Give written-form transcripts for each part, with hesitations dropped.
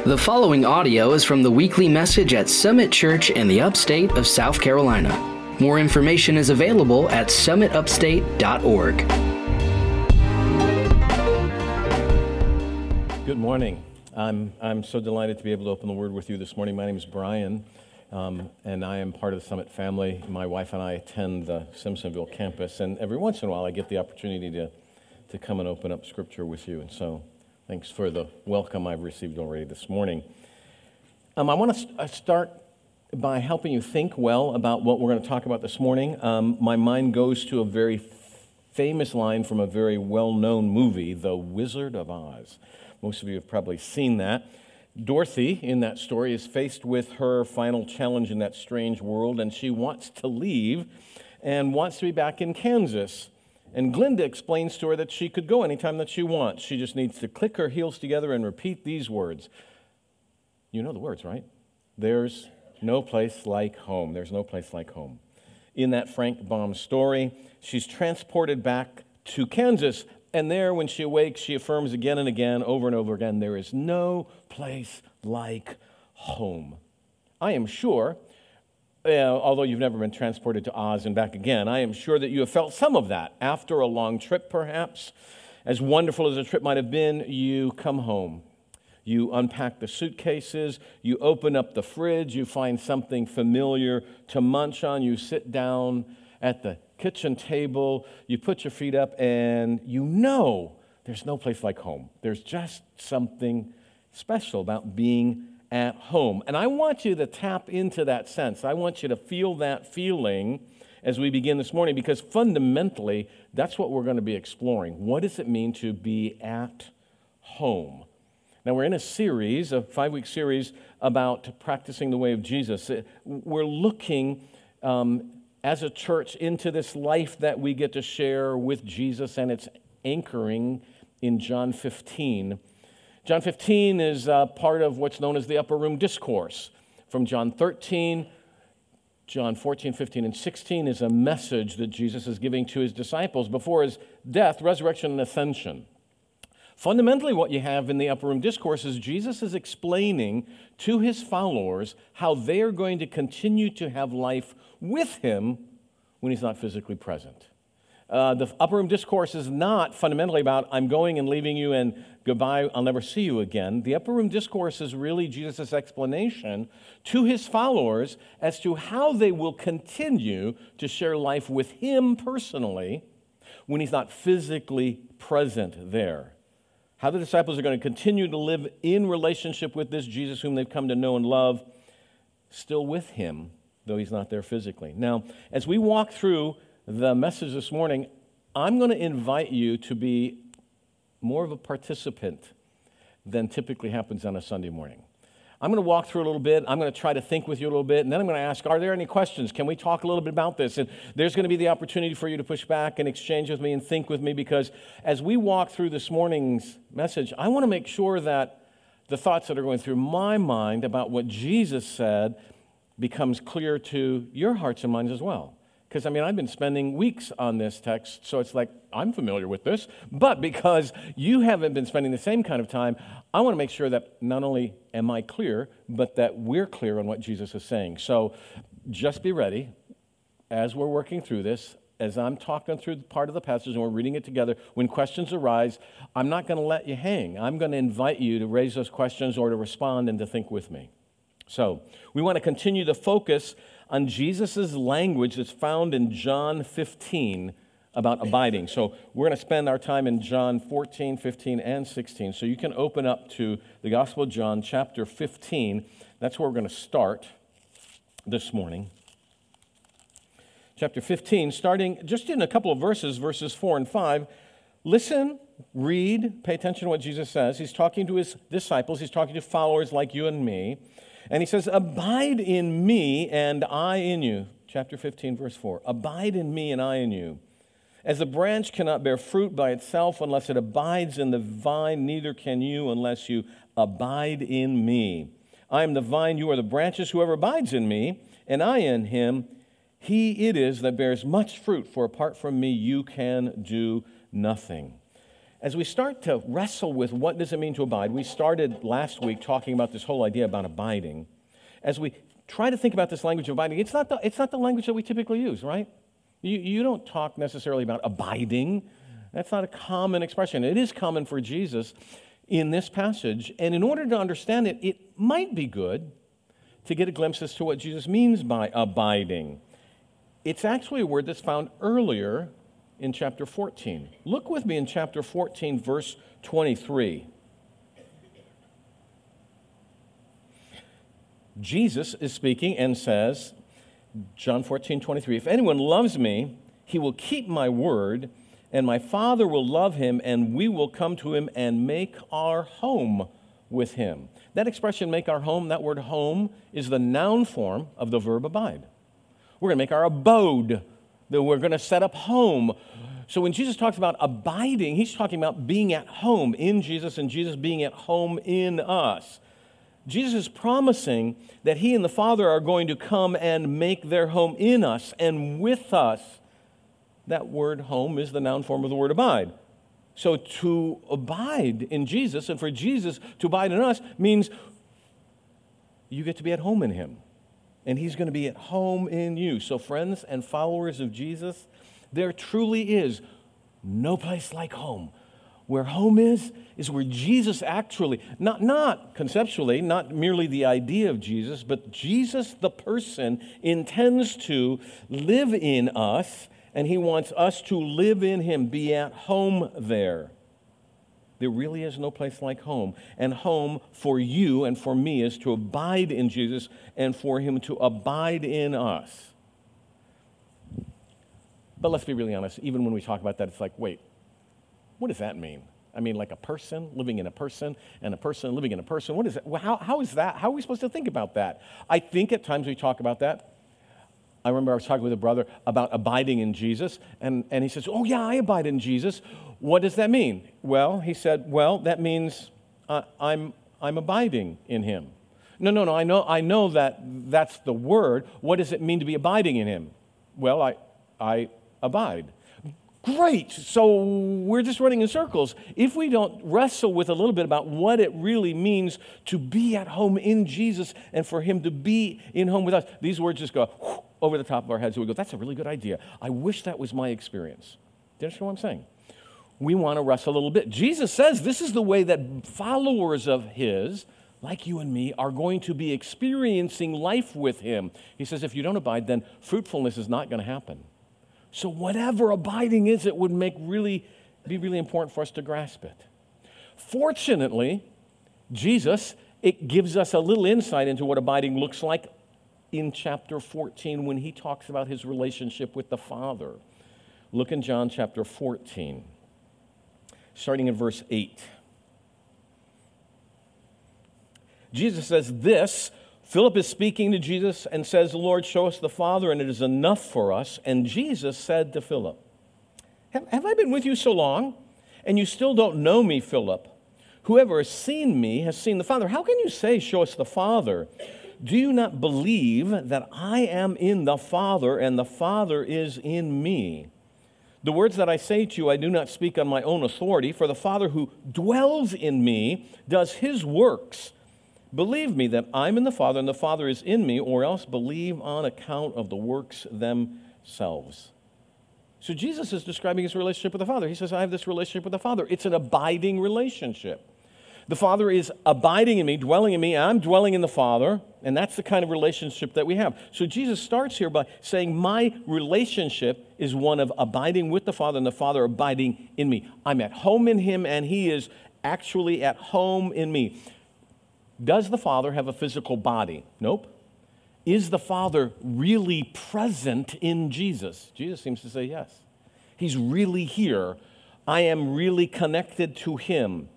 The following audio is from the weekly message at Summit Church in the upstate of South Carolina. More information is available at summitupstate.org. Good morning. I'm so delighted to be able to open the Word with you this morning. My name is Brian, and I am part of the Summit family. My wife and I attend the Simpsonville campus, and every once in a while I get the opportunity to come and open up Scripture with you, and so thanks for the welcome I've received already this morning. I want to start by helping you think well about what we're going to talk about this morning. My mind goes to a very famous line from a very well-known movie, The Wizard of Oz. Most of you have probably seen that. Dorothy, in that story, is faced with her final challenge in that strange world, and she wants to leave and wants to be back in Kansas. And Glinda explains to her that she could go anytime that she wants. She just needs to click her heels together and repeat these words. You know the words, right? There's no place like home. There's no place like home. In that Frank Baum story, she's transported back to Kansas, and there, when she awakes, she affirms again and again, over and over again, there is no place like home. I am sure, although you've never been transported to Oz and back again, I am sure that you have felt some of that. After a long trip, perhaps, as wonderful as the trip might have been, you come home. You unpack the suitcases, you open up the fridge, you find something familiar to munch on, you sit down at the kitchen table, you put your feet up, and you know there's no place like home. There's just something special about being at home. And I want you to tap into that sense. I want you to feel that feeling as we begin this morning, because fundamentally, that's what we're going to be exploring. What does it mean to be at home? Now, we're in a series, a 5-week series, about practicing the way of Jesus. We're looking as a church into this life that we get to share with Jesus, and it's anchoring in John 15. John 15 is part of what's known as the Upper Room Discourse. From John 13, John 14, 15, and 16 is a message that Jesus is giving to his disciples before his death, resurrection, and ascension. Fundamentally, what you have in the Upper Room Discourse is Jesus is explaining to his followers how they are going to continue to have life with him when he's not physically present. The Upper Room Discourse is not fundamentally about, I'm going and leaving you and goodbye, I'll never see you again. The Upper Room Discourse is really Jesus' explanation to his followers as to how they will continue to share life with him personally when he's not physically present there. How the disciples are going to continue to live in relationship with this Jesus whom they've come to know and love, still with him, though he's not there physically. Now, as we walk through the message this morning, I'm going to invite you to be more of a participant than typically happens on a Sunday morning. I'm going to walk through a little bit. I'm going to try to think with you a little bit, and then I'm going to ask, are there any questions? Can we talk a little bit about this? And there's going to be the opportunity for you to push back and exchange with me and think with me, because as we walk through this morning's message, I want to make sure that the thoughts that are going through my mind about what Jesus said becomes clear to your hearts and minds as well. Because, I've been spending weeks on this text, so it's like, I'm familiar with this, but because you haven't been spending the same kind of time, I want to make sure that not only am I clear, but that we're clear on what Jesus is saying. So just be ready as we're working through this, as I'm talking through part of the passage and we're reading it together. When questions arise, I'm not going to let you hang. I'm going to invite you to raise those questions or to respond and to think with me. So we want to continue to focus on Jesus' language that's found in John 15 about abiding. So we're going to spend our time in John 14, 15, and 16. So you can open up to the Gospel of John, chapter 15. That's where we're going to start this morning. Chapter 15, starting just in a couple of verses 4 and 5. Listen, read, pay attention to what Jesus says. He's talking to his disciples. He's talking to followers like you and me. And he says, abide in me and I in you. Chapter 15, verse 4. Abide in me and I in you. As the branch cannot bear fruit by itself unless it abides in the vine, neither can you unless you abide in me. I am the vine, you are the branches. Whoever abides in me and I in him, he it is that bears much fruit. For apart from me, you can do nothing. as we start to wrestle with what does it mean to abide, we started last week talking about this whole idea about abiding. As we try to think about this language of abiding, it's not the language that we typically use, right? You don't talk necessarily about abiding. That's not a common expression. It is common for Jesus in this passage. And in order to understand it, it might be good to get a glimpse as to what Jesus means by abiding. It's actually a word that's found earlier in chapter 14. Look with me in chapter 14, verse 23. Jesus is speaking and says, John 14:23, if anyone loves me, he will keep my word, and my Father will love him, and we will come to him and make our home with him. That expression, make our home, that word home, is the noun form of the verb abide. We're going to make our abode, that we're going to set up home. So when Jesus talks about abiding, he's talking about being at home in Jesus and Jesus being at home in us. Jesus is promising that he and the Father are going to come and make their home in us and with us. That word home is the noun form of the word abide. So to abide in Jesus and for Jesus to abide in us means you get to be at home in him. And he's going to be at home in you. So friends and followers of Jesus, there truly is no place like home. Where home is where Jesus actually, not conceptually, not merely the idea of Jesus, but Jesus the person intends to live in us, and he wants us to live in him, be at home there. There really is no place like home. And home for you and for me is to abide in Jesus and for him to abide in us. But let's be really honest, even when we talk about that, it's like, wait, what does that mean? I mean, like a person living in a person and a person living in a person. What is that? How is that? How are we supposed to think about that? I think at times we talk about that. I remember I was talking with a brother about abiding in Jesus, and he says, oh yeah, I abide in Jesus. What does that mean? Well, he said, well, that means I'm abiding in him. No, I know that's the word. What does it mean to be abiding in him? Well, I abide. Great, so we're just running in circles. If we don't wrestle with a little bit about what it really means to be at home in Jesus and for him to be in home with us, these words just go over the top of our heads. We go, that's a really good idea. I wish that was my experience. Do you understand what I'm saying? We want to wrestle a little bit. Jesus says this is the way that followers of his, like you and me, are going to be experiencing life with him. He says if you don't abide, then fruitfulness is not going to happen. So whatever abiding is, it would be really important for us to grasp it. Fortunately, Jesus, it gives us a little insight into what abiding looks like in chapter 14 when he talks about his relationship with the Father. Look in John chapter 14, starting in verse 8. Jesus says this, Philip is speaking to Jesus and says, Lord, show us the Father, and it is enough for us. And Jesus said to Philip, have I been with you so long, and you still don't know me, Philip? Whoever has seen me has seen the Father. How can you say, show us the Father? Do you not believe that I am in the Father, and the Father is in me? The words that I say to you, I do not speak on my own authority, for the Father who dwells in me does his works. Believe me that I'm in the Father and the Father is in me, or else believe on account of the works themselves. So Jesus is describing his relationship with the Father. He says, I have this relationship with the Father. It's an abiding relationship. The Father is abiding in me, dwelling in me, and I'm dwelling in the Father, and that's the kind of relationship that we have. So Jesus starts here by saying, my relationship is one of abiding with the Father and the Father abiding in me. I'm at home in him, and he is actually at home in me. Does the Father have a physical body? Nope. Is the Father really present in Jesus? Jesus seems to say yes. He's really here. I am really connected to him.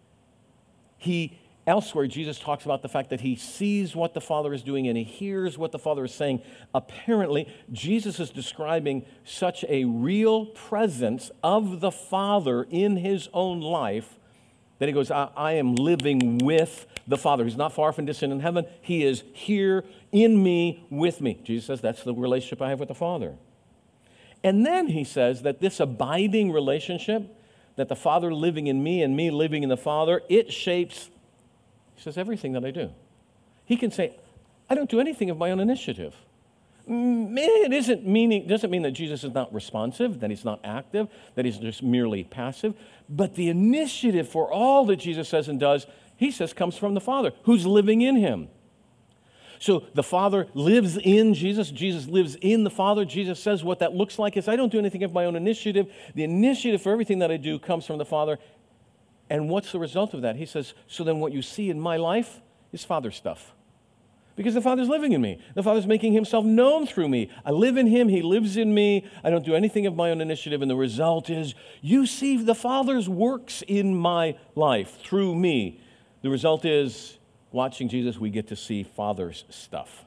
Elsewhere, Jesus talks about the fact that he sees what the Father is doing and he hears what the Father is saying. Apparently, Jesus is describing such a real presence of the Father in his own life that he goes, I am living with the Father. He's not far from distant in heaven. He is here in me, with me. Jesus says that's the relationship I have with the Father. And then he says that this abiding relationship, that the Father living in me and me living in the Father, it shapes, he says, everything that I do. He can say, I don't do anything of my own initiative. It doesn't mean that Jesus is not responsive, that he's not active, that he's just merely passive. But the initiative for all that Jesus says and does, he says, comes from the Father, who's living in him. So the Father lives in Jesus. Jesus lives in the Father. Jesus says what that looks like is I don't do anything of my own initiative. The initiative for everything that I do comes from the Father. And what's the result of that? He says, so then what you see in my life is Father stuff. Because the Father's living in me. The Father's making himself known through me. I live in him. He lives in me. I don't do anything of my own initiative. And the result is you see the Father's works in my life through me. The result is watching Jesus, we get to see Father's stuff.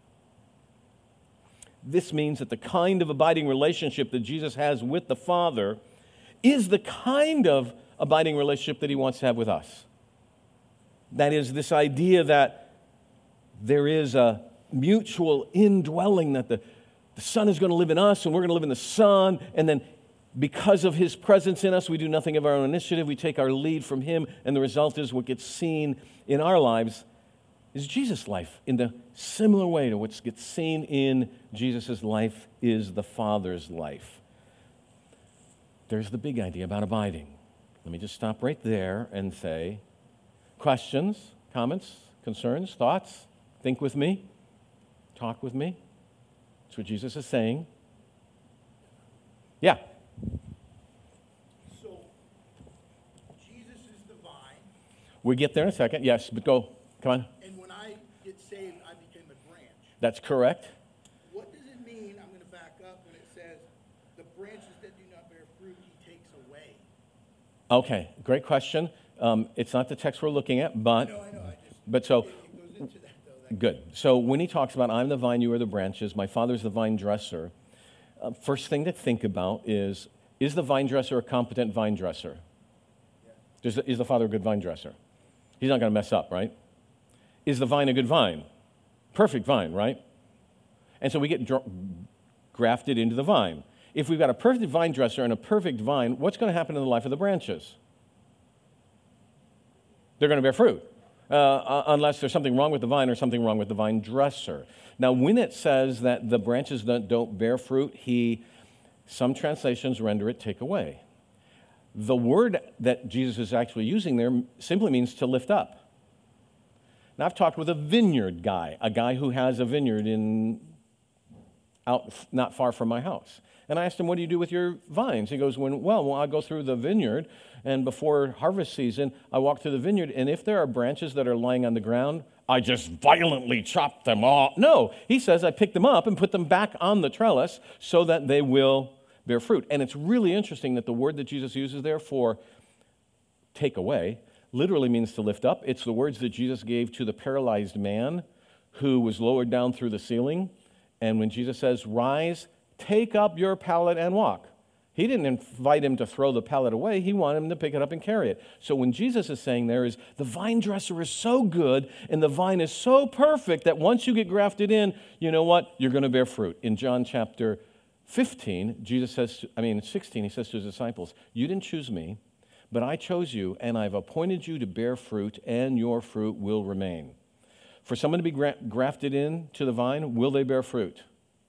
This means that the kind of abiding relationship that Jesus has with the Father is the kind of abiding relationship that he wants to have with us. That is, this idea that there is a mutual indwelling, that the Son is going to live in us and we're going to live in the Son, and then because of his presence in us, we do nothing of our own initiative. We take our lead from him, and the result is what gets seen in our lives is Jesus' life in the similar way to what gets seen in Jesus' life is the Father's life. There's the big idea about abiding. Let me just stop right there and say, questions, comments, concerns, thoughts? Think with me. Talk with me. That's what Jesus is saying. Yeah. So, Jesus is the vine. We'll get there in a second. Yes, but go. Come on. And when I get saved, I became a branch. That's correct. What does it mean, I'm going to back up, when it says, the branches that do not bear fruit, he takes away? Okay, great question. It's not the text we're looking at, but... No, I know. But so... It goes into that, though. Good. So when he talks about, I'm the vine, you are the branches, my Father's the vine dresser, first thing to think about is the vine dresser a competent vine dresser? Yeah. Is the Father a good vine dresser? He's not going to mess up, right? Is the vine a good vine? Perfect vine, right? And so we get grafted into the vine. If we've got a perfect vine dresser and a perfect vine, what's going to happen in the life of the branches? They're going to bear fruit. Unless there's something wrong with the vine or something wrong with the vine dresser. Now, when it says that the branches don't bear fruit, some translations render it take away. The word that Jesus is actually using there simply means to lift up. Now, I've talked with a vineyard guy, a guy who has a vineyard out not far from my house. And I asked him, what do you do with your vines? He goes, well, I go through the vineyard, and before harvest season, I walk through the vineyard, and if there are branches that are lying on the ground, I just violently chop them off. No, he says I pick them up and put them back on the trellis so that they will bear fruit. And it's really interesting that the word that Jesus uses there for take away literally means to lift up. It's the words that Jesus gave to the paralyzed man who was lowered down through the ceiling. And when Jesus says, rise, take up your pallet and walk. He didn't invite him to throw the pallet away. He wanted him to pick it up and carry it. So when Jesus is saying there is, the vine dresser is so good and the vine is so perfect that once you get grafted in, you know what? You're going to bear fruit. In John chapter 16, he says to his disciples, you didn't choose me, but I chose you and I've appointed you to bear fruit and your fruit will remain. For someone to be grafted in to the vine, will they bear fruit?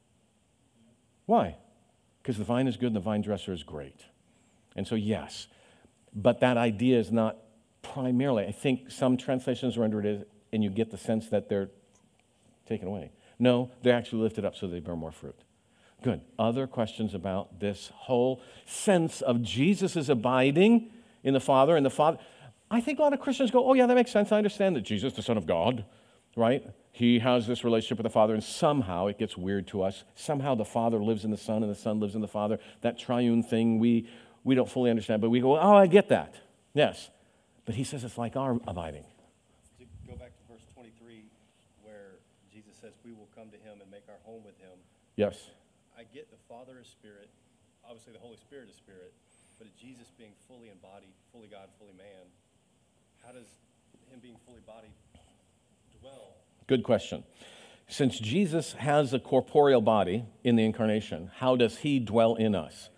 Why? Because the vine is good and the vine dresser is great. And so, yes, but that idea is not primarily, I think some translations render it as, and you get the sense that they're taken away. No, they're actually lifted up so they bear more fruit. Good. Other questions about this whole sense of Jesus' abiding in the Father and the Father? I think a lot of Christians go, oh yeah, that makes sense. I understand that Jesus, the Son of God, right? He has this relationship with the Father, and somehow it gets weird to us. Somehow the Father lives in the Son, and the Son lives in the Father. That triune thing we don't fully understand, but we go, oh, I get that. Yes. But he says it's like our abiding. To go back to verse 23, where Jesus says we will come to him and make our home with him. Yes. I get the Father is Spirit. Obviously, the Holy Spirit is Spirit. But Jesus being fully embodied, fully God, fully man, how does him being fully bodied dwell? Good question. Since Jesus has a corporeal body in the incarnation, how does he dwell in us?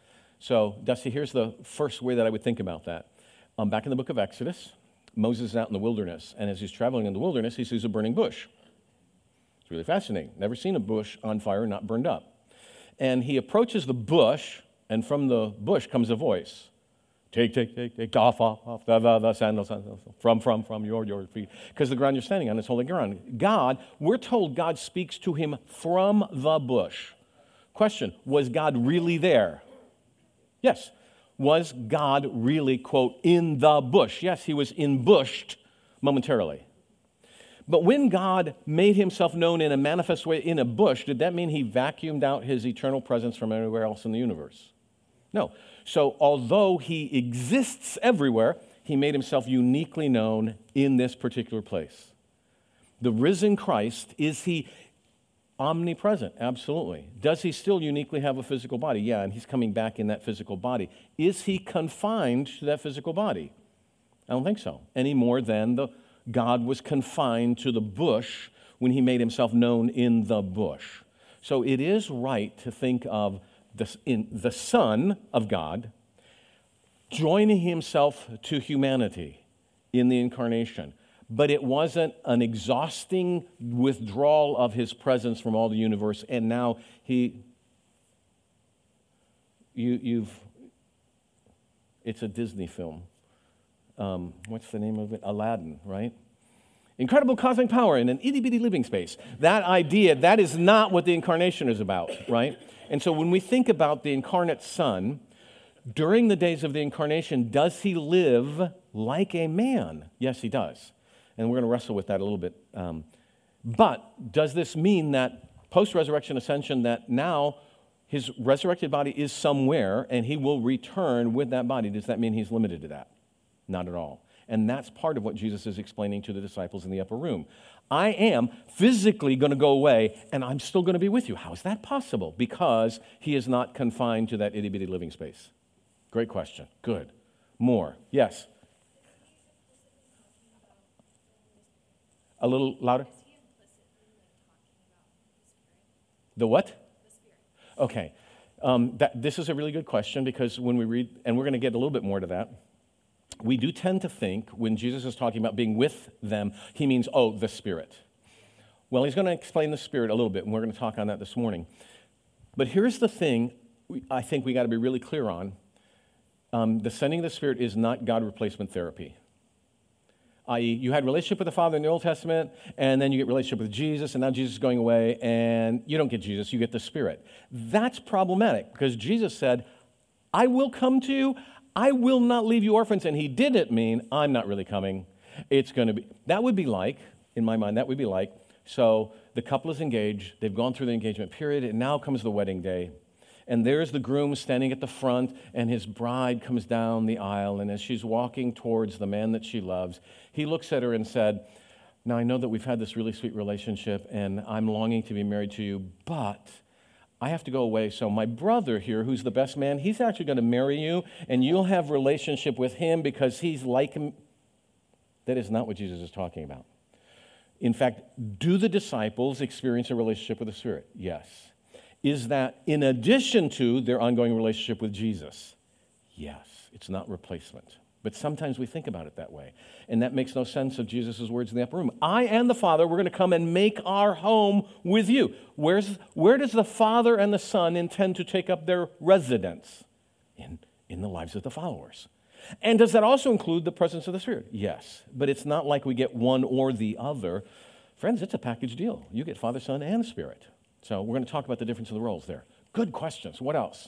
So, Dusty, here's the first way that I would think about that. Back in the book of Exodus, Moses is out in the wilderness, and as he's traveling in the wilderness, he sees a burning bush. It's really fascinating. Never seen a bush on fire, not burned up. And he approaches the bush, and from the bush comes a voice. Take, off, the sandals, from your feet. Because the ground you're standing on is holy ground. God, we're told God speaks to him from the bush. Question, was God really there? Yes. Was God really, quote, in the bush? Yes, he was embushed momentarily. But when God made himself known in a manifest way in a bush, did that mean he vacuumed out his eternal presence from anywhere else in the universe? No. So although he exists everywhere, he made himself uniquely known in this particular place. The risen Christ, is he omnipresent? Absolutely. Does he still uniquely have a physical body? Yeah, and he's coming back in that physical body. Is he confined to that physical body? I don't think so. Any more than God was confined to the bush when he made himself known in the bush. So it is right to think of the Son of God joining himself to humanity in the incarnation. But it wasn't an exhausting withdrawal of his presence from all the universe, and now it's a Disney film. What's the name of it? Aladdin, right? Incredible cosmic power in an itty-bitty living space. That idea, that is not what the incarnation is about, right? And so when we think about the incarnate Son, during the days of the incarnation, does he live like a man? Yes, he does. And we're going to wrestle with that a little bit. But does this mean that post-resurrection ascension, that now his resurrected body is somewhere and he will return with that body? Does that mean he's limited to that? Not at all. And that's part of what Jesus is explaining to the disciples in the upper room. I am physically going to go away, and I'm still going to be with you. How is that possible? Because he is not confined to that itty-bitty living space. Great question. Good. More. Yes? A little louder? The what? Okay. This is a really good question, because when we read, and we're going to get a little bit more to that, we do tend to think when Jesus is talking about being with them, he means, the Spirit. Well, he's going to explain the Spirit a little bit, and we're going to talk on that this morning. But here's the thing I think we got to be really clear on. The sending of the Spirit is not God replacement therapy. I.e., you had relationship with the Father in the Old Testament, and then you get relationship with Jesus, and now Jesus is going away, and you don't get Jesus, you get the Spirit. That's problematic, because Jesus said, I will come to you, I will not leave you orphans, and he didn't mean, I'm not really coming. It's going to be, that would be like, in my mind, that would be like, so the couple is engaged, they've gone through the engagement period, and now comes the wedding day. And there's the groom standing at the front, and his bride comes down the aisle, and as she's walking towards the man that she loves, he looks at her and said, now I know that we've had this really sweet relationship, and I'm longing to be married to you, but I have to go away, so my brother here, who's the best man, he's actually going to marry you, and you'll have relationship with him because he's like him. That is not what Jesus is talking about. In fact, do the disciples experience a relationship with the Spirit? Yes. Is that in addition to their ongoing relationship with Jesus? Yes. It's not replacement. But sometimes we think about it that way. And that makes no sense of Jesus' words in the upper room. I and the Father, we're going to come and make our home with you. Where does the Father and the Son intend to take up their residence? In the lives of the followers. And does that also include the presence of the Spirit? Yes. But it's not like we get one or the other. Friends, it's a package deal. You get Father, Son, and Spirit. So we're going to talk about the difference of the roles there. Good questions. What else?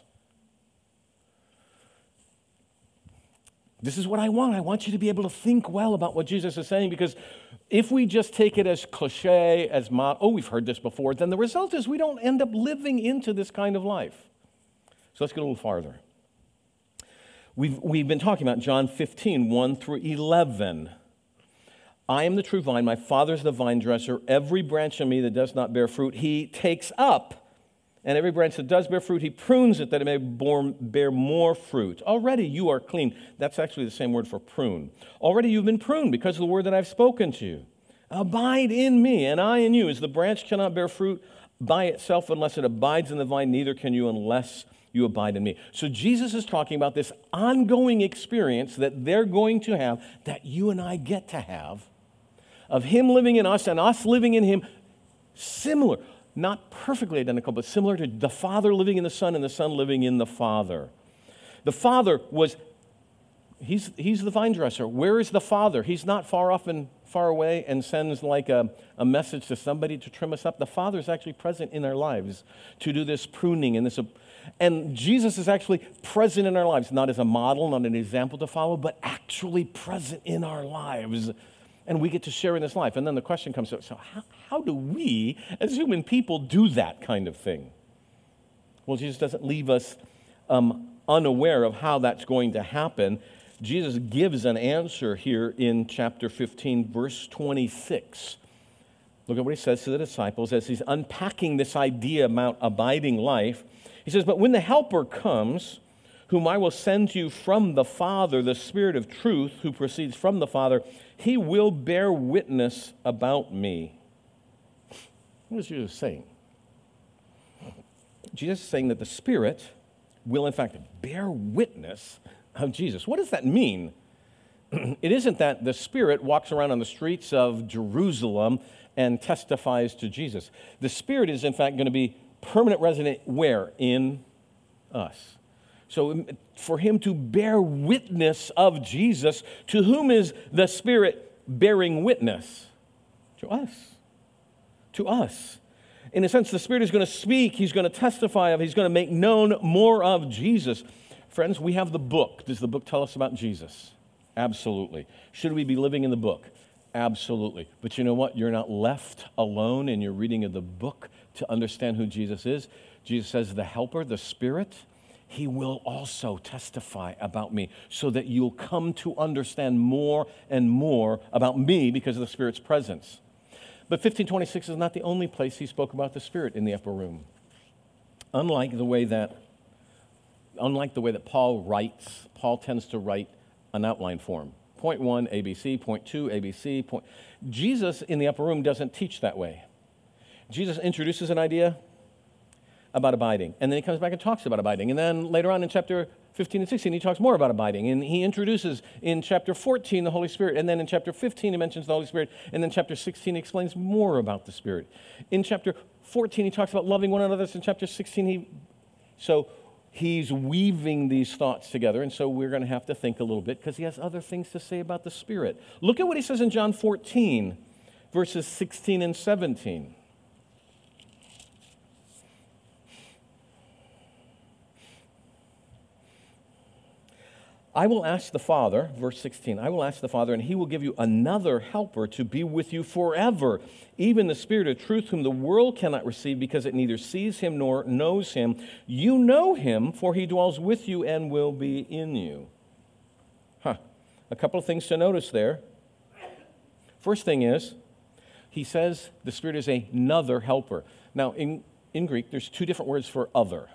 This is what I want. I want you to be able to think well about what Jesus is saying, because if we just take it as cliche, as we've heard this before, then the result is we don't end up living into this kind of life. So let's get a little farther. We've been talking about John 15, 1 through 11. I am the true vine, my Father's the vine dresser. Every branch in me that does not bear fruit, he takes up. And every branch that does bear fruit, he prunes it that it may bear more fruit. Already you are clean. That's actually the same word for prune. Already you've been pruned because of the word that I've spoken to you. Abide in me, and I in you. As the branch cannot bear fruit by itself unless it abides in the vine, neither can you unless you abide in me. So Jesus is talking about this ongoing experience that they're going to have, that you and I get to have, of him living in us and us living in him, similar, not perfectly identical, but similar to the Father living in the Son and the Son living in the Father. The Father he's the vine dresser. Where is the Father? He's not far off and far away and sends like a message to somebody to trim us up. The Father is actually present in our lives to do this pruning and Jesus is actually present in our lives, not as a model, not an example to follow, but actually present in our lives. And we get to share in this life. And then the question comes up, so how do we, as human people, do that kind of thing? Well, Jesus doesn't leave us unaware of how that's going to happen. Jesus gives an answer here in chapter 15, verse 26. Look at what he says to the disciples as he's unpacking this idea about abiding life. He says, but when the Helper comes, whom I will send to you from the Father, the Spirit of truth, who proceeds from the Father, he will bear witness about me. What is Jesus saying? Jesus is saying that the Spirit will, in fact, bear witness of Jesus. What does that mean? It isn't that the Spirit walks around on the streets of Jerusalem and testifies to Jesus. The Spirit is, in fact, going to be permanent resident where? In us. So for him to bear witness of Jesus, to whom is the Spirit bearing witness? To us. To us. In a sense, the Spirit is going to speak, he's going to testify of, he's going to make known more of Jesus. Friends, we have the book. Does the book tell us about Jesus? Absolutely. Should we be living in the book? Absolutely. But you know what? You're not left alone in your reading of the book to understand who Jesus is. Jesus says, the Helper, the Spirit, he will also testify about me so that you'll come to understand more and more about me because of the Spirit's presence. But 1526 is not the only place he spoke about the Spirit in the upper room. Unlike the way that Paul writes, Paul tends to write an outline form. Point 1, ABC. Point 2, ABC. Jesus in the upper room doesn't teach that way. Jesus introduces an idea about abiding, and then he comes back and talks about abiding. And then later on in chapter 15 and 16, he talks more about abiding. And he introduces in chapter 14 the Holy Spirit. And then in chapter 15, he mentions the Holy Spirit. And then chapter 16, he explains more about the Spirit. In chapter 14, he talks about loving one another. In chapter 16, he's weaving these thoughts together. And so we're going to have to think a little bit because he has other things to say about the Spirit. Look at what he says in John 14, verses 16 and 17. I will ask the Father, verse 16, I will ask the Father, and he will give you another helper to be with you forever, even the Spirit of truth, whom the world cannot receive because it neither sees him nor knows him. You know him, for he dwells with you and will be in you. A couple of things to notice there. First thing is, he says the Spirit is another helper. Now, in Greek, there's two different words for other.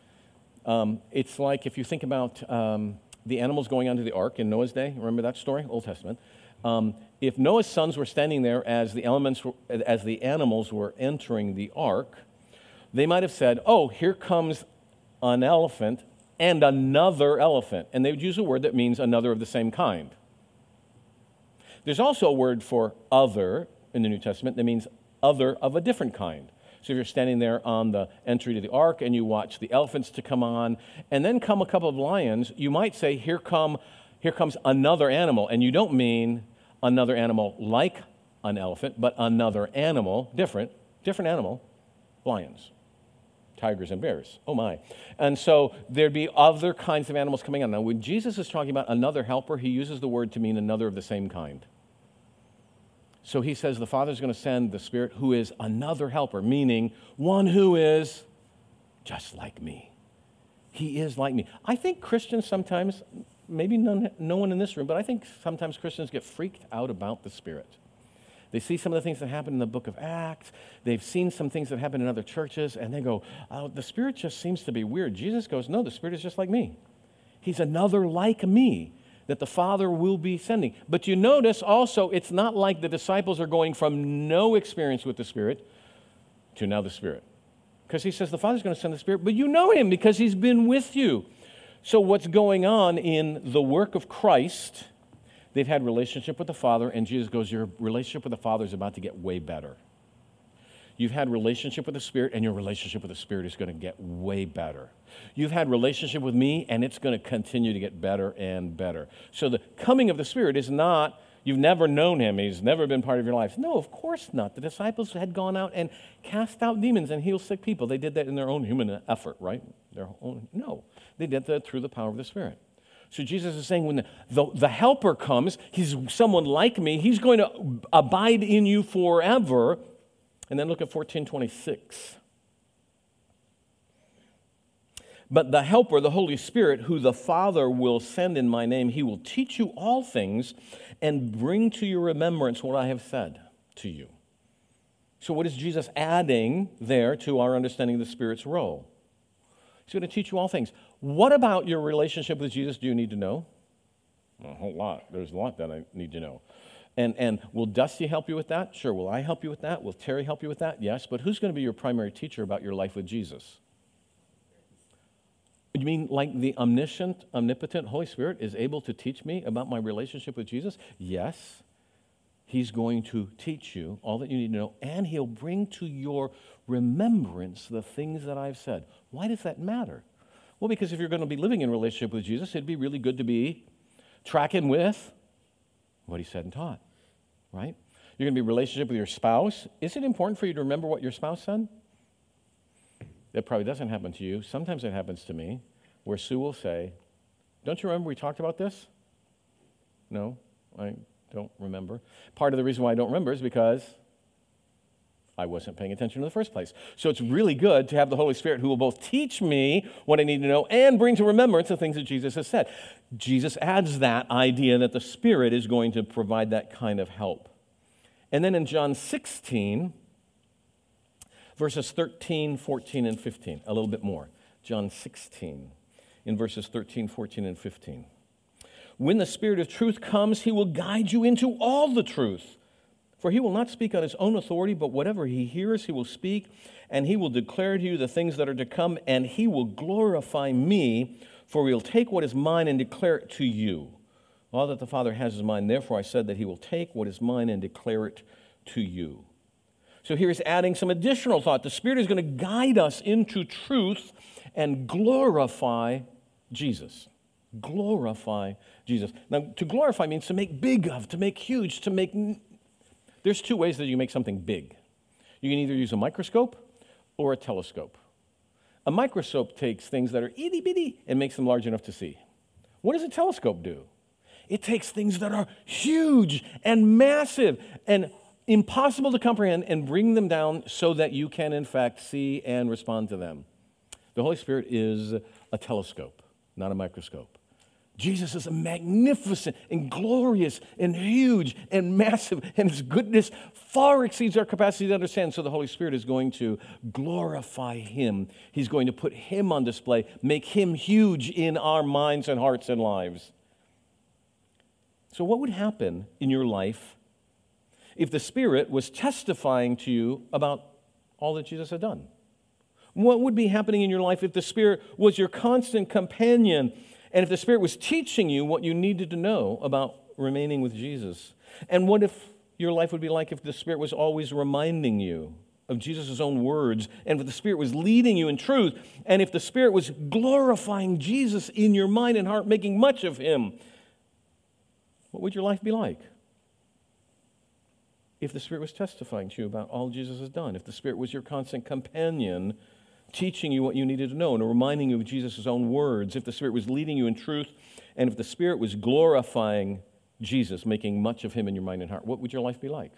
It's like if you think about the animals going onto the ark in Noah's day. Remember that story? Old Testament. If Noah's sons were standing there as the animals were entering the ark, they might have said, oh, here comes an elephant and another elephant. And they would use a word that means another of the same kind. There's also a word for other in the New Testament that means other of a different kind. So if you're standing there on the entry to the ark and you watch the elephants to come on, and then come a couple of lions, you might say, here comes another animal. And you don't mean another animal like an elephant, but another animal, different animal, lions, tigers and bears. Oh my. And so there'd be other kinds of animals coming on. Now when Jesus is talking about another helper, he uses the word to mean another of the same kind. So he says the Father's going to send the Spirit who is another helper, meaning one who is just like me. He is like me. I think Christians sometimes, maybe no one in this room, but I think sometimes Christians get freaked out about the Spirit. They see some of the things that happen in the book of Acts. They've seen some things that happen in other churches, and they go, oh, the Spirit just seems to be weird. Jesus goes, no, the Spirit is just like me. He's another like me that the Father will be sending. But you notice also, it's not like the disciples are going from no experience with the Spirit to now the Spirit Because he says the Father's going to send the Spirit, but you know him because he's been with you. So what's going on in the work of Christ, they've had relationship with the Father, and Jesus goes, your relationship with the Father is about to get way better. You've had relationship with the Spirit, and your relationship with the Spirit is going to get way better. You've had relationship with me, and it's going to continue to get better and better. So the coming of the Spirit is not, you've never known him, he's never been part of your life. No, of course not. The disciples had gone out and cast out demons and healed sick people. They did that in their own human effort, right? No, they did that through the power of the Spirit. So Jesus is saying when the helper comes, he's someone like me, he's going to abide in you forever. And then look at 14:26. But the helper, the Holy Spirit, who the Father will send in my name, he will teach you all things and bring to your remembrance what I have said to you. So what is Jesus adding there to our understanding of the Spirit's role? He's going to teach you all things. What about your relationship with Jesus do you need to know? A whole lot. There's a lot that I need to know. And will Dusty help you with that? Sure. Will I help you with that? Will Terry help you with that? Yes. But who's going to be your primary teacher about your life with Jesus? You mean like the omniscient, omnipotent Holy Spirit is able to teach me about my relationship with Jesus? Yes. He's going to teach you all that you need to know, and he'll bring to your remembrance the things that I've said. Why does that matter? Well, because if you're going to be living in relationship with Jesus, it'd be really good to be tracking with what he said and taught, right? You're going to be in relationship with your spouse. Is it important for you to remember what your spouse said? That probably doesn't happen to you. Sometimes it happens to me, where Sue will say, don't you remember we talked about this? No, I don't remember. Part of the reason why I don't remember is because I wasn't paying attention in the first place. So it's really good to have the Holy Spirit who will both teach me what I need to know and bring to remembrance the things that Jesus has said. Jesus adds that idea that the Spirit is going to provide that kind of help. And then in John 16, verses 13, 14, and 15, a little bit more. John 16, in verses 13, 14, and 15. When the Spirit of truth comes, he will guide you into all the truth. For he will not speak on his own authority, but whatever he hears, he will speak, and he will declare to you the things that are to come, and he will glorify me, for he will take what is mine and declare it to you. All that the Father has is mine, therefore I said that he will take what is mine and declare it to you. So here he's adding some additional thought. The Spirit is going to guide us into truth and glorify Jesus. Glorify Jesus. Now, to glorify means to make big of, to make huge, to make... There's two ways that you make something big. You can either use a microscope or a telescope. A microscope takes things that are itty-bitty and makes them large enough to see. What does a telescope do? It takes things that are huge and massive and impossible to comprehend and bring them down so that you can, in fact, see and respond to them. The Holy Spirit is a telescope, not a microscope. Jesus is magnificent and glorious and huge and massive, and his goodness far exceeds our capacity to understand. So the Holy Spirit is going to glorify him. He's going to put him on display, make him huge in our minds and hearts and lives. So what would happen in your life if the Spirit was testifying to you about all that Jesus had done? What would be happening in your life if the Spirit was your constant companion, and if the Spirit was teaching you what you needed to know about remaining with Jesus? And what if your life would be like if the Spirit was always reminding you of Jesus' own words, and if the Spirit was leading you in truth, and if the Spirit was glorifying Jesus in your mind and heart, making much of him? What would your life be like if the Spirit was testifying to you about all Jesus has done? If the Spirit was your constant companion, teaching you what you needed to know and reminding you of Jesus' own words, if the Spirit was leading you in truth, and if the Spirit was glorifying Jesus, making much of him in your mind and heart, what would your life be like?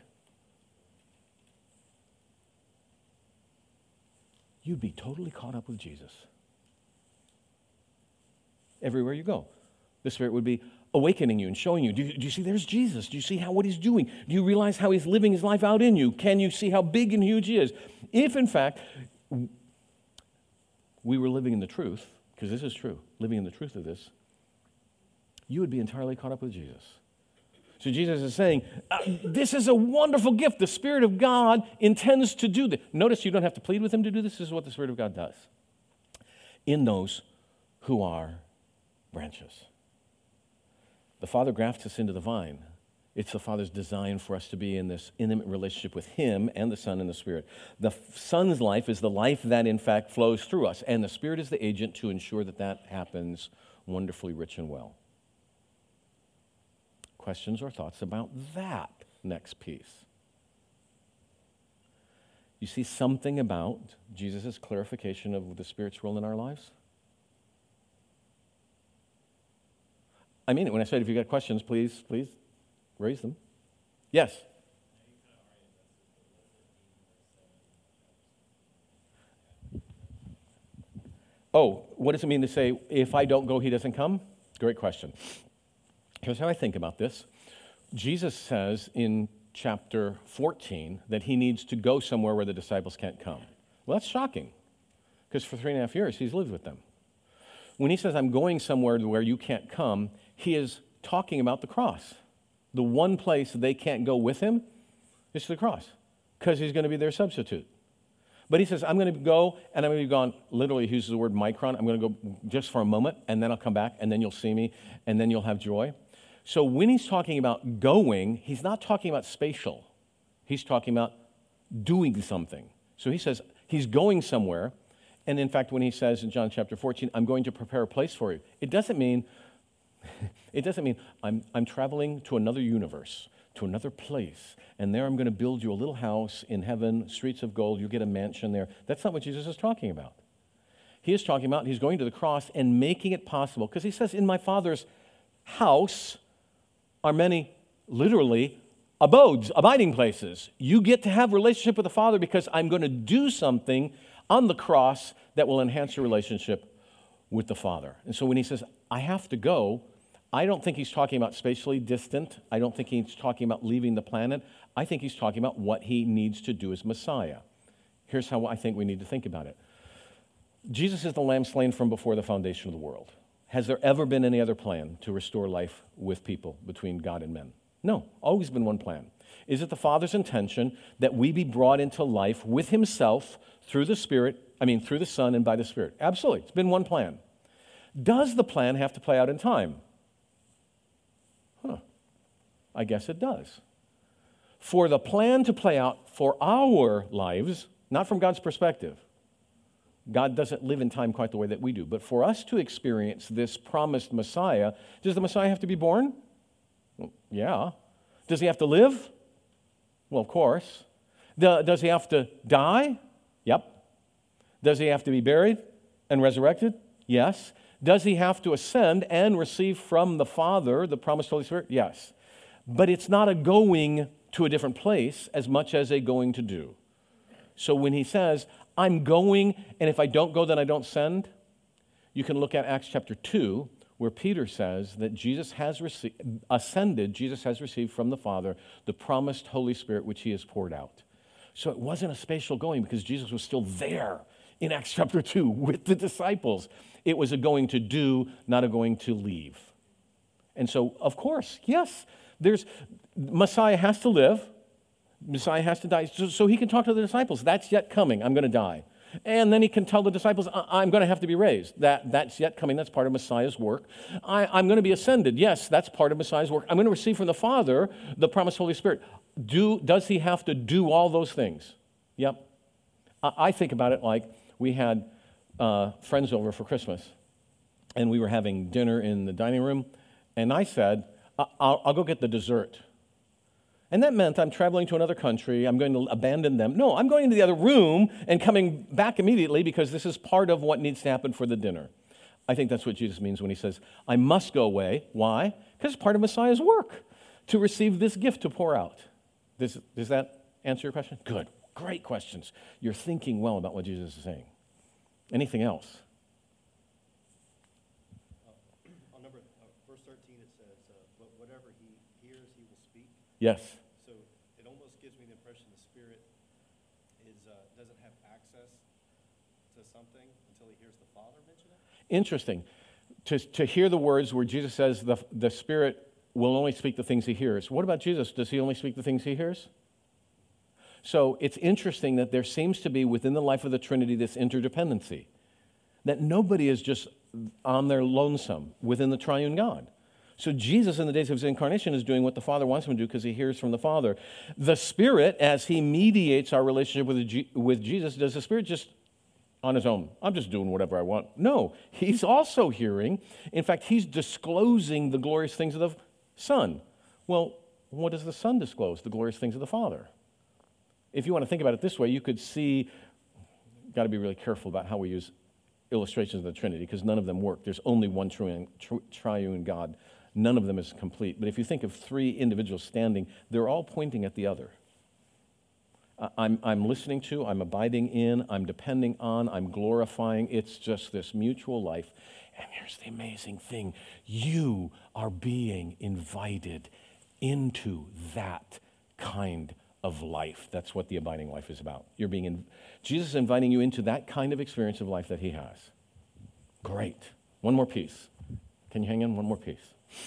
You'd be totally caught up with Jesus. Everywhere you go, the Spirit would be awakening you and showing you. Do you see there's Jesus? Do you see what he's doing? Do you realize how he's living his life out in you? Can you see how big and huge he is? If, in fact, we were living in the truth, because this is true, living in the truth of this, you would be entirely caught up with Jesus. So Jesus is saying, this is a wonderful gift. The Spirit of God intends to do this. Notice you don't have to plead with him to do this. This is what the Spirit of God does in those who are branches. The Father grafts us into the vine. It's the Father's design for us to be in this intimate relationship with him and the Son and the Spirit. The Son's life is the life that, in fact, flows through us, and the Spirit is the agent to ensure that that happens wonderfully rich and well. Questions or thoughts about that next piece? You see something about Jesus' clarification of the Spirit's role in our lives? I mean it when I said if you've got questions, please raise them. Yes? Oh, what does it mean to say, if I don't go, he doesn't come? Great question. Here's how I think about this. Jesus says in chapter 14 that he needs to go somewhere where the disciples can't come. Well, that's shocking, because for 3.5 years he's lived with them. When he says, I'm going somewhere where you can't come, he is talking about the cross. The one place they can't go with him is to the cross, because he's going to be their substitute. But he says, I'm going to go, and I'm going to be gone. Literally, he uses the word micron. I'm going to go just for a moment, and then I'll come back, and then you'll see me, and then you'll have joy. So when he's talking about going, he's not talking about spatial. He's talking about doing something. So he says he's going somewhere. And in fact, when he says in John chapter 14, I'm going to prepare a place for you, it doesn't mean I'm traveling to another universe, to another place, and there I'm going to build you a little house in heaven, streets of gold, you get a mansion there. That's not what Jesus is talking about. He is talking about he's going to the cross and making it possible, because he says, in my Father's house are many, literally, abodes, abiding places. You get to have a relationship with the Father because I'm going to do something on the cross that will enhance your relationship with the Father. And so when he says, I have to go, I don't think he's talking about spatially distant. I don't think he's talking about leaving the planet. I think he's talking about what he needs to do as Messiah. Here's how I think we need to think about it. Jesus is the lamb slain from before the foundation of the world. Has there ever been any other plan to restore life with people between God and men? No, always been one plan. Is it the Father's intention that we be brought into life with himself through the through the Son and by the Spirit? Absolutely, it's been one plan. Does the plan have to play out in time? I guess it does. For the plan to play out for our lives, not from God's perspective. God doesn't live in time quite the way that we do. But for us to experience this promised Messiah, does the Messiah have to be born? Well, yeah. Does he have to live? Well, of course. Does he have to die? Yep. Does he have to be buried and resurrected? Yes. Does he have to ascend and receive from the Father the promised Holy Spirit? Yes. But it's not a going to a different place as much as a going to do. So when he says, I'm going, and if I don't go, then I don't send, you can look at Acts chapter 2, where Peter says that Jesus has ascended, Jesus has received from the Father the promised Holy Spirit, which he has poured out. So it wasn't a spatial going because Jesus was still there in Acts chapter 2 with the disciples. It was a going to do, not a going to leave. And so, of course, yes, Messiah has to live. Messiah has to die so he can talk to the disciples. That's yet coming. I'm going to die. And then he can tell the disciples, I'm going to have to be raised. That's yet coming. That's part of Messiah's work. I'm going to be ascended. Yes, that's part of Messiah's work. I'm going to receive from the Father the promised Holy Spirit. Does he have to do all those things? Yep. I think about it like we had friends over for Christmas, and we were having dinner in the dining room, and I said, I'll go get the dessert. And that meant I'm traveling to another country. I'm going to abandon them. No, I'm going into the other room and coming back immediately because this is part of what needs to happen for the dinner. I think that's what Jesus means when he says, I must go away. Why? Because it's part of Messiah's work to receive this gift to pour out. Does that answer your question? Good. Great questions. You're thinking well about what Jesus is saying. Anything else? On verse 13, it says, but whatever he hears, he will speak. Yes. So it almost gives me the impression the Spirit doesn't have access to something until he hears the Father mention it. Interesting. To hear the words where Jesus says the Spirit will only speak the things he hears. What about Jesus? Does he only speak the things he hears? So it's interesting that there seems to be within the life of the Trinity this interdependency, that nobody is just on their lonesome within the triune God. So Jesus, in the days of his incarnation, is doing what the Father wants him to do because he hears from the Father. The Spirit, as he mediates our relationship with Jesus, does the Spirit just on his own? I'm just doing whatever I want. No, he's also hearing. In fact, he's disclosing the glorious things of the Son. Well, what does the Son disclose? The glorious things of the Father. If you want to think about it this way, you could see, got to be really careful about how we use illustrations of the Trinity because none of them work. There's only one triune God. None of them is complete. But if you think of three individuals standing, they're all pointing at the other. I'm listening to, I'm abiding in, I'm depending on, I'm glorifying. It's just this mutual life. And here's the amazing thing. You are being invited into that kind of life. That's what the abiding life is about. Jesus is inviting you into that kind of experience of life that he has. Great. One more piece. Can you hang in? One more piece.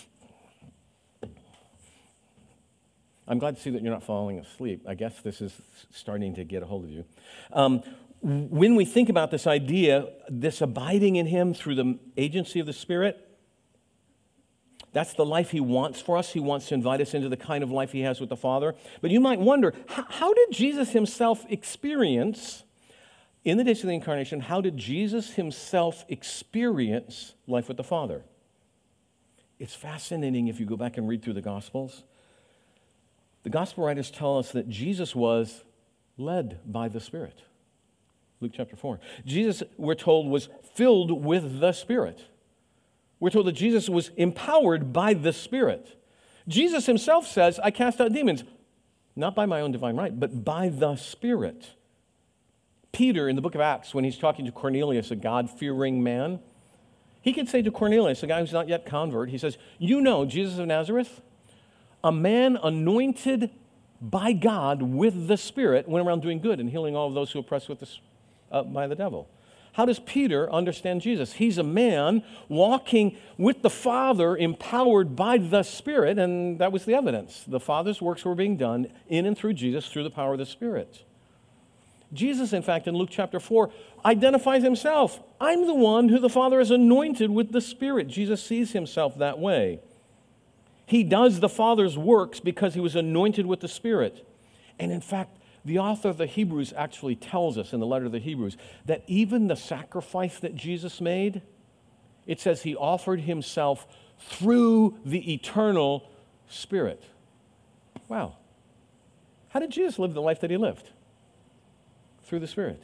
I'm glad to see that you're not falling asleep. I guess this is starting to get a hold of you. When we think about this idea, this abiding in him through the agency of the Spirit, that's the life he wants for us. He wants to invite us into the kind of life he has with the Father. But you might wonder, how did Jesus himself experience, in the days of the incarnation, how did Jesus himself experience life with the Father? It's fascinating if you go back and read through the Gospels. The Gospel writers tell us that Jesus was led by the Spirit. Luke chapter 4. Jesus, we're told, was filled with the Spirit. We're told that Jesus was empowered by the Spirit. Jesus himself says, I cast out demons, not by my own divine right, but by the Spirit. Peter, in the book of Acts, when he's talking to Cornelius, a God-fearing man, he could say to Cornelius, a guy who's not yet convert, he says, you know Jesus of Nazareth, a man anointed by God with the Spirit, went around doing good and healing all of those who are oppressed by the devil. How does Peter understand Jesus? He's a man walking with the Father, empowered by the Spirit, and that was the evidence. The Father's works were being done in and through Jesus through the power of the Spirit. Jesus, in fact, in Luke chapter 4, identifies himself. I'm the one who the Father has anointed with the Spirit. Jesus sees himself that way. He does the Father's works because he was anointed with the Spirit. And in fact, the author of the Hebrews actually tells us in the letter to the Hebrews that even the sacrifice that Jesus made, it says he offered himself through the eternal Spirit. Wow. How did Jesus live the life that he lived? Through the Spirit.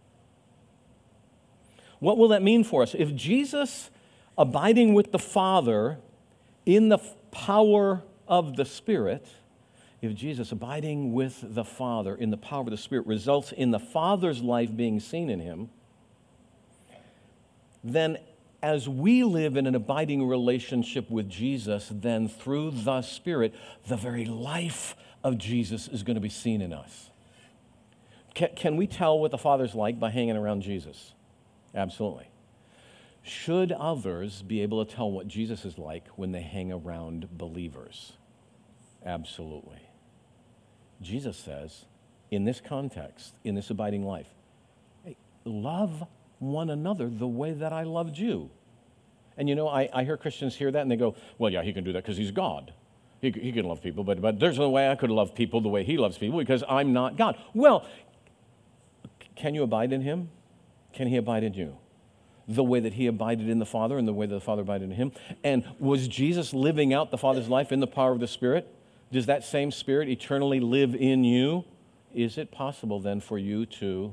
What will that mean for us? If Jesus, abiding with the Father in the power of the Spirit, if Jesus, abiding with the Father in the power of the Spirit, results in the Father's life being seen in him, then as we live in an abiding relationship with Jesus, then through the Spirit, the very life of Jesus is going to be seen in us. Can we tell what the Father's like by hanging around Jesus? Absolutely. Should others be able to tell what Jesus is like when they hang around believers? Absolutely. Jesus says, in this context, in this abiding life, hey, love one another the way that I loved you. And you know, I hear Christians hear that and they go, well, yeah, he can do that because he's God. He can love people, but there's no way I could love people the way he loves people because I'm not God. Well, can you abide in him? Can he abide in you? The way that he abided in the Father and the way that the Father abided in him? And was Jesus living out the Father's life in the power of the Spirit? Does that same Spirit eternally live in you? Is it possible then for you to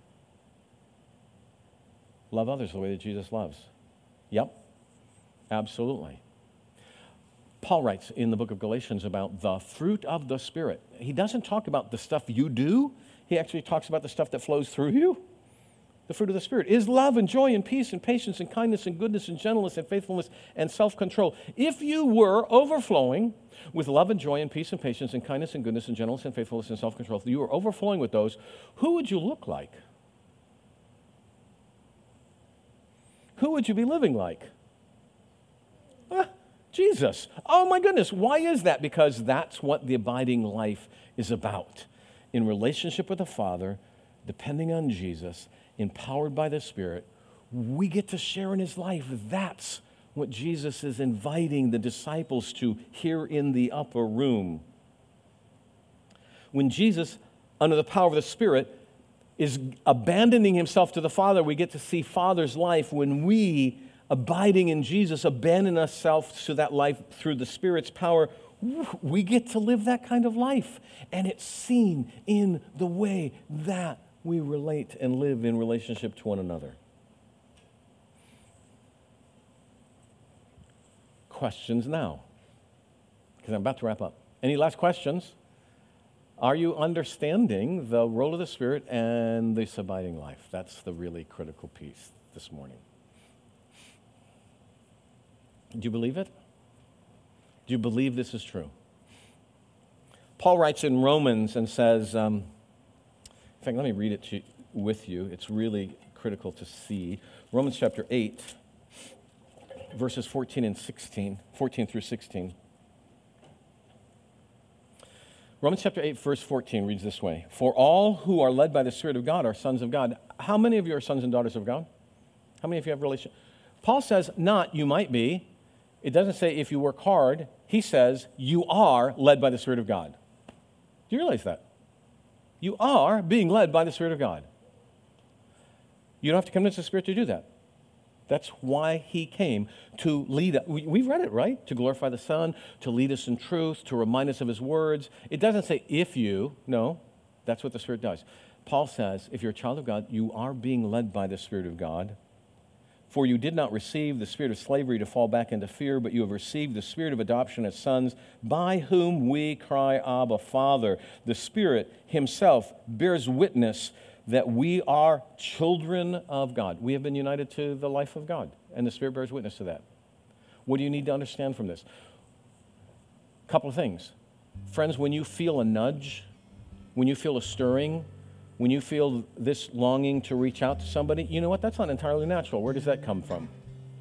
love others the way that Jesus loves? Yep, absolutely. Paul writes in the book of Galatians about the fruit of the Spirit. He doesn't talk about the stuff you do. He actually talks about the stuff that flows through you. The fruit of the Spirit is love and joy and peace and patience and kindness and goodness and gentleness and faithfulness and self-control. If you were overflowing with love and joy and peace and patience and kindness and goodness and gentleness and faithfulness and self-control, if you were overflowing with those, who would you look like? Who would you be living like? Jesus. Oh my goodness, why is that? Because that's what the abiding life is about. In relationship with the Father, depending on Jesus, empowered by the Spirit, we get to share in his life. That's what Jesus is inviting the disciples to here in the upper room. When Jesus, under the power of the Spirit, is abandoning himself to the Father, we get to see Father's life. When we, abiding in Jesus, abandon ourselves to that life through the Spirit's power, we get to live that kind of life. And it's seen in the way that we relate and live in relationship to one another. Questions now, because I'm about to wrap up. Any last questions? Are you understanding the role of the Spirit and this abiding life? That's the really critical piece this morning. Do you believe it? Do you believe this is true? Paul writes in Romans and says, in fact, let me read it with you. It's really critical to see. Romans chapter 8, verses 14 through 16. Romans chapter 8, verse 14 reads this way. For all who are led by the Spirit of God are sons of God. How many of you are sons and daughters of God? How many of you have relation? Paul says, not you might be. It doesn't say if you work hard. He says you are led by the Spirit of God. Do you realize that? You are being led by the Spirit of God. You don't have to convince the Spirit to do that. That's why he came, to lead us. We've read it, right? To glorify the Son, to lead us in truth, to remind us of his words. It doesn't say if you. No, that's what the Spirit does. Paul says, if you're a child of God, you are being led by the Spirit of God. For you did not receive the spirit of slavery to fall back into fear, but you have received the spirit of adoption as sons, by whom we cry, Abba, Father. The Spirit himself bears witness that we are children of God. We have been united to the life of God, and the Spirit bears witness to that. What do you need to understand from this? A couple of things. Friends, when you feel a nudge, when you feel a stirring, when you feel this longing to reach out to somebody, you know what? That's not entirely natural. Where does that come from?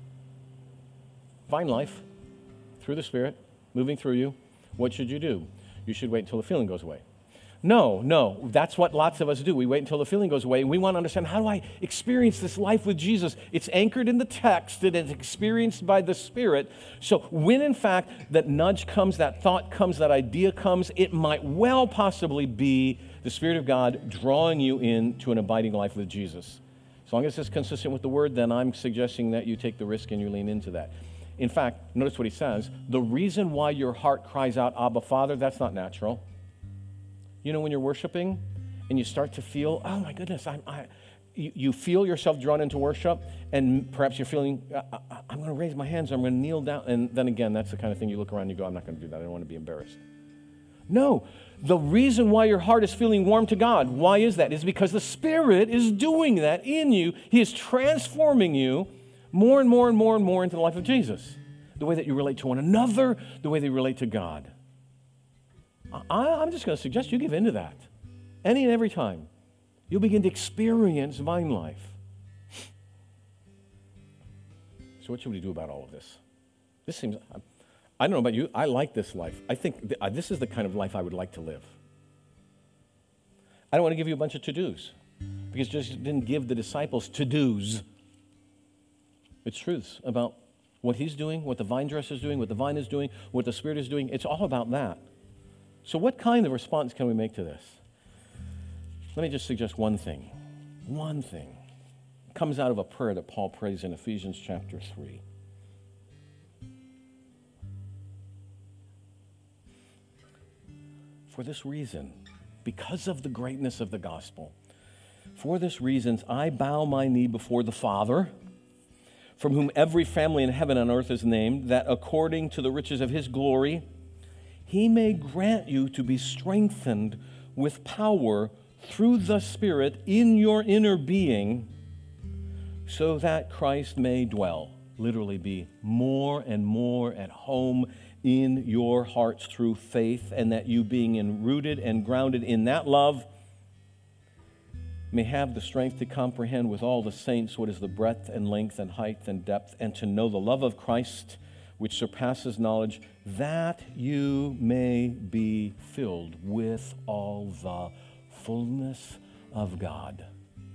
Divine life, through the Spirit, moving through you. What should you do? You should wait until the feeling goes away. No, that's what lots of us do. We wait until the feeling goes away, and we want to understand, how do I experience this life with Jesus? It's anchored in the text, and it's experienced by the Spirit. So when, in fact, that nudge comes, that thought comes, that idea comes, it might well possibly be the Spirit of God drawing you into an abiding life with Jesus. As long as it's consistent with the Word, then I'm suggesting that you take the risk and you lean into that. In fact, notice what he says. The reason why your heart cries out, Abba, Father, that's not natural. You know, when you're worshiping and you start to feel, oh my goodness, you feel yourself drawn into worship, and perhaps you're feeling, I'm going to raise my hands, I'm going to kneel down. And then again, that's the kind of thing you look around and you go, I'm not going to do that. I don't want to be embarrassed. No, the reason why your heart is feeling warm to God, why is that? Is because the Spirit is doing that in you. He is transforming you more and more and more and more into the life of Jesus. The way that you relate to one another, the way that you relate to God. I'm just going to suggest you give in to that. Any and every time. You'll begin to experience vine life. So what should we do about all of this? This seems, I don't know about you, I like this life. I think this is the kind of life I would like to live. I don't want to give you a bunch of to-dos, because Jesus didn't give the disciples to-dos. It's truths about what he's doing, what the vine dresser is doing, what the vine is doing, what the Spirit is doing. It's all about that. So what kind of response can we make to this? Let me just suggest one thing. One thing. It comes out of a prayer that Paul prays in Ephesians chapter 3. For this reason, because of the greatness of the gospel, for this reason I bow my knee before the Father, from whom every family in heaven and earth is named, that according to the riches of his glory, he may grant you to be strengthened with power through the Spirit in your inner being, so that Christ may dwell, literally be more and more at home in your hearts through faith, and that you, being rooted and grounded in that love, may have the strength to comprehend with all the saints what is the breadth and length and height and depth, and to know the love of Christ, which surpasses knowledge, that you may be filled with all the fullness of God.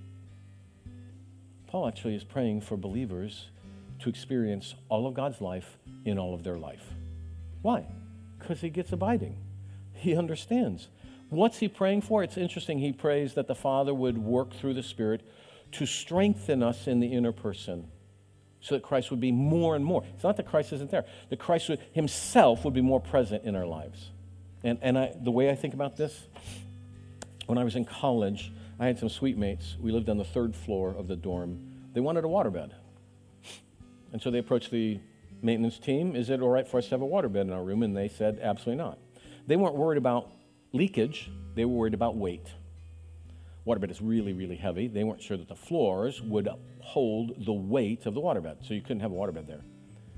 Paul actually is praying for believers to experience all of God's life in all of their life. Why? Because he gets abiding. He understands. What's he praying for? It's interesting. He prays that the Father would work through the Spirit to strengthen us in the inner person so that Christ would be more and more. It's not that Christ isn't there. That Christ himself would be more present in our lives. The way I think about this, when I was in college, I had some suite mates. We lived on the 3rd floor of the dorm. They wanted a waterbed. And so they approached the maintenance team. Is it all right for us to have a waterbed in our room? And they said, absolutely not. They weren't worried about leakage. They were worried about weight. Waterbed is really, really heavy. They weren't sure that the floors would hold the weight of the waterbed, so you couldn't have a waterbed there.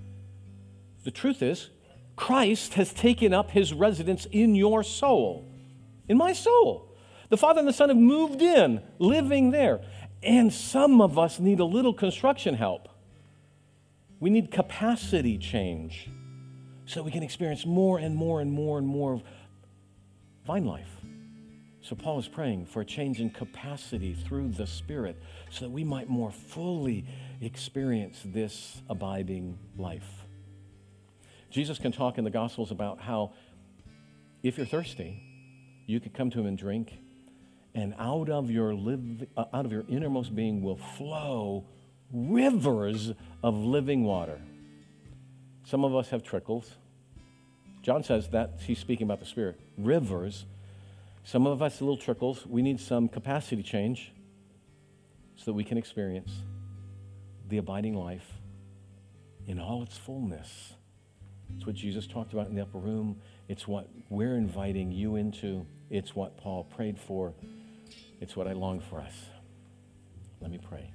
The truth is, Christ has taken up his residence in your soul, in my soul. The Father and the Son have moved in, living there. And some of us need a little construction help. We need capacity change so we can experience more and more and more and more of vine life. So Paul is praying for a change in capacity through the Spirit so that we might more fully experience this abiding life. Jesus can talk in the Gospels about how if you're thirsty, you could come to him and drink, and out of your innermost being will flow rivers of living water. Some of us have trickles. John says that he's speaking about the Spirit. Rivers. Some of us little trickles. We need some capacity change so that we can experience the abiding life in all its fullness. It's what Jesus talked about in the upper room. It's what we're inviting you into. It's what Paul prayed for. It's what I long for us. Let me pray.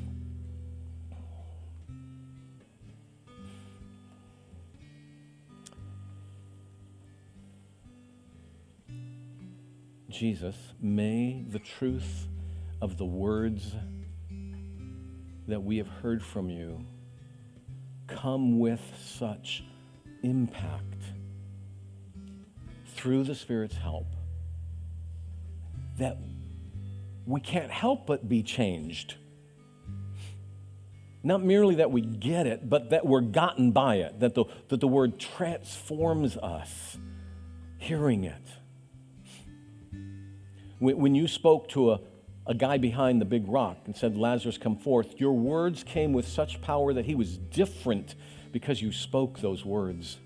Jesus, may the truth of the words that we have heard from you come with such impact through the Spirit's help that we can't help but be changed. Not merely that we get it, but that we're gotten by it, that the word transforms us hearing it. When you spoke to a guy behind the big rock and said, Lazarus, come forth, your words came with such power that he was different because you spoke those words.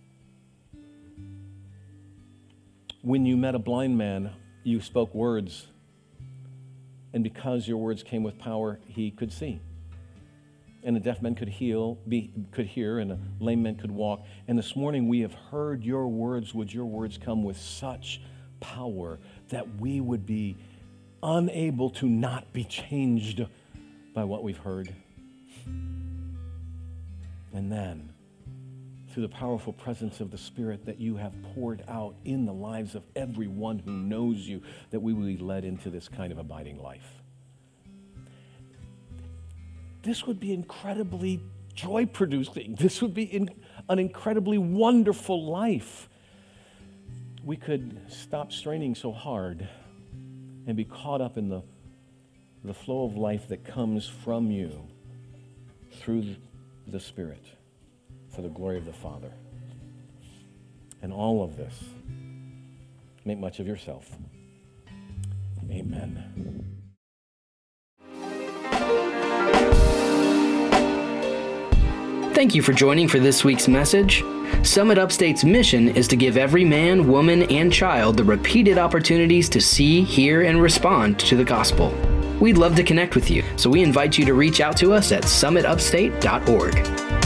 When you met a blind man, you spoke words, and because your words came with power, he could see. And a deaf man could hear, and a lame man could walk. And this morning we have heard your words. Would your words come with such power that we would be unable to not be changed by what we've heard? And then, through the powerful presence of the Spirit that you have poured out in the lives of everyone who knows you, that we will be led into this kind of abiding life. This would be incredibly joy-producing. This would be an incredibly wonderful life. We could stop straining so hard and be caught up in the flow of life that comes from you through the Spirit for the glory of the Father. And all of this, make much of yourself. Amen. Thank you for joining for this week's message. Summit Upstate's mission is to give every man, woman, and child the repeated opportunities to see, hear, and respond to the gospel. We'd love to connect with you, so we invite you to reach out to us at summitupstate.org.